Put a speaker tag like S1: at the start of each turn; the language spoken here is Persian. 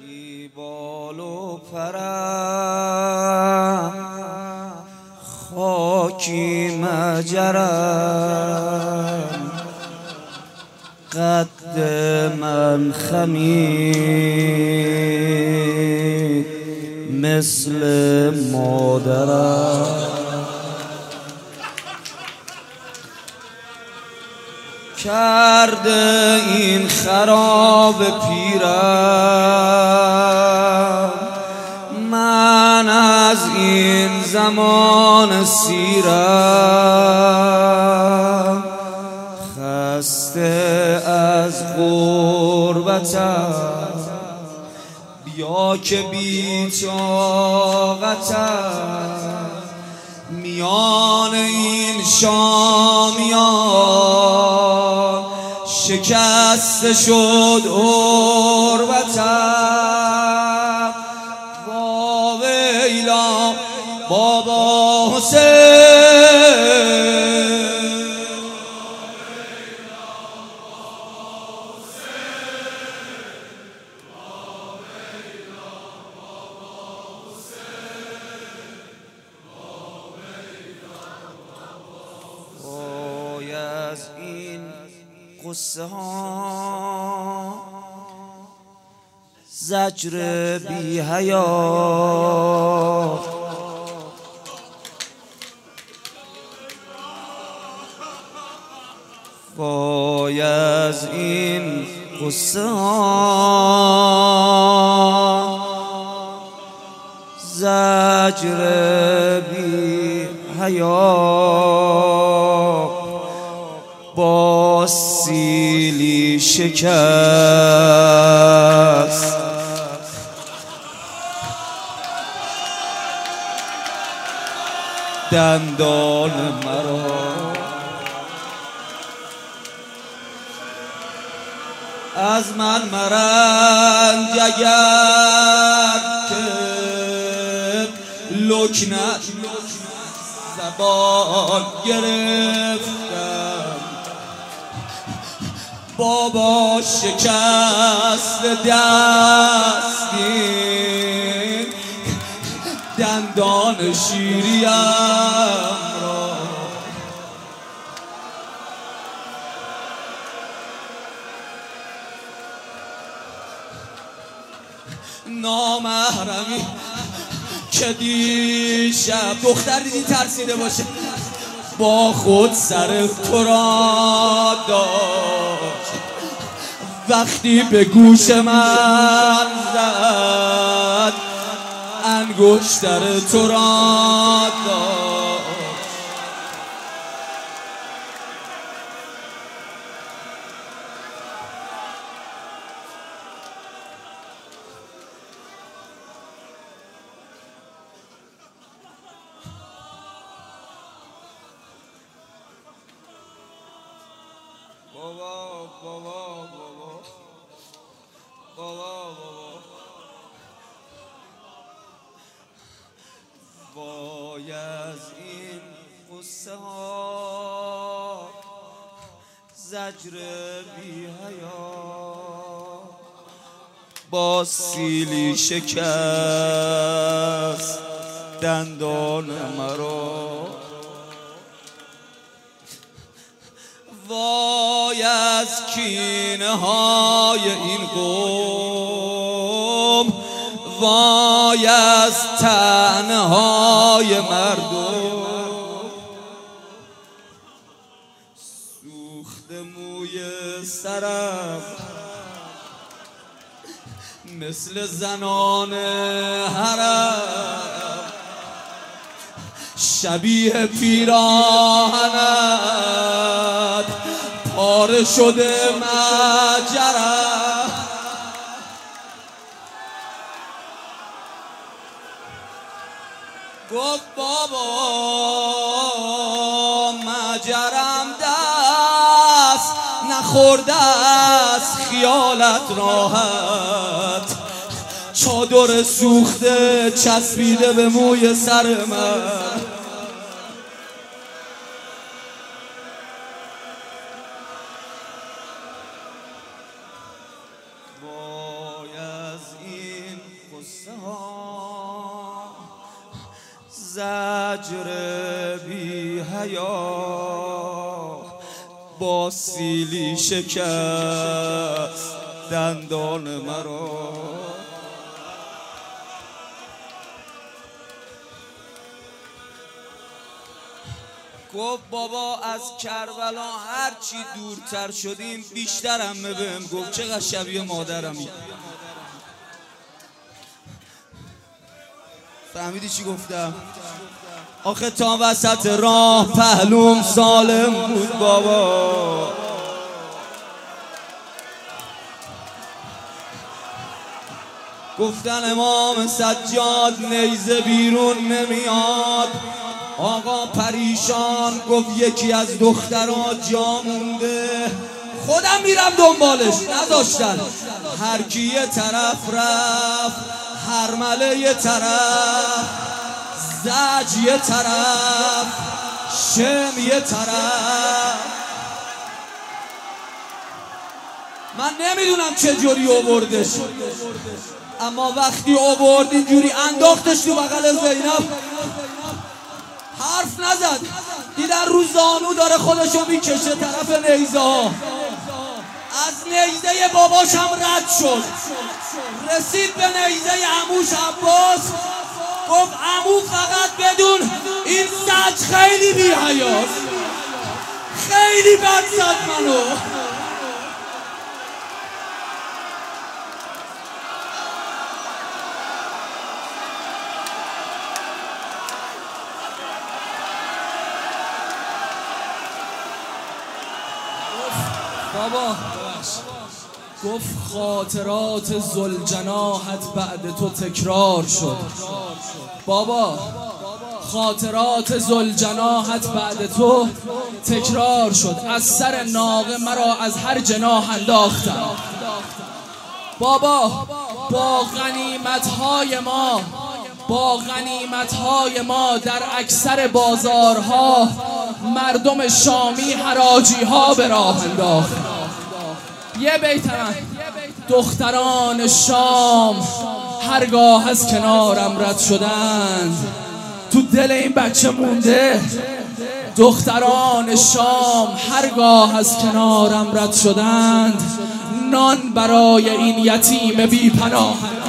S1: بی بال و پرم خاکی مجرم قد من خمید مثل مادرم کرده این خراب پیرم من از این زمان سیرم خسته از غربتم بیا که بی طاقتم میان این شامیان شکسته شد غربتم وا ویلا بابا حسین از این قصه ها زجر بی حیا وای از این قصه ها زجر بی حیا با سیلی شکست دندان مرا از من مرنج اگر که لکنت زبان گرفتم بابا شکست دستی دندان شیریم را نامحرمی که دیشب دختر دیدی ترسیده باشه با خود سر تو را داشت وقتی به گوش من زد انگشتر تو را داشت بابا بابا بابا بابا وای از این قصه ها زجر بی حیا با سیلی شکست دندان مرا وای از کینه های این قوم وای از طعنه های مردم سوخته موی سرم مثل زنان حرم شبیه پیراهنت پاره شده مجرم گفت بابا مجرم دست نخورده از خیالت راحت چادر سوخته چسبیده به موی سر من وای از این زجر بی حیا با سیلی شکست دندان مرا. گفت بابا از کربلا هر چی دورتر شدیم بیشتر عمه بهم گفت چقدر شبیه مادرمی. فهمیدی چی گفتم؟ آخه تا وسط راه پهلوم سالم بود بابا. گفتن امام سجاد نیزه بیرون نمیاد. آقا پریشان گفت یکی از دخترها جا مونده. خودم میرم دنبالش، نذاشتن. هر کی یه طرف رفت، هرمله یه طرف، زج یه طرف، شم یه طرف. من نمیدونم چه جوری آوردش، اما وقتی آورد اینجوری انداختش تو بغل زینب، حرف نزد. دیدن رو زانو داره خودشو میکشه طرف نیزه ها. از نیزه باباش هم رد شد، رسید به نیزه عموش عباس. گفت عمو فقط بدون این سج خیلی بی حیاست، خیلی بد زد منو.
S2: بابا گفت خاطرات ذوالجناحت بعد تو تکرار شد. بابا خاطرات ذوالجناحت بعد تو تکرار شد. از سر ناقه مرا از هر جناح انداختن. بابا با غنیمت‌های ما در اکثر بازارها مردم شامی حراجی ها به راه انداخت. یه بیتم دختران شام هرگاه از کنارم رد شدند، تو دل این بچه مونده. دختران شام هرگاه از کنارم رد شدند، نان برای این یتیم بی پناه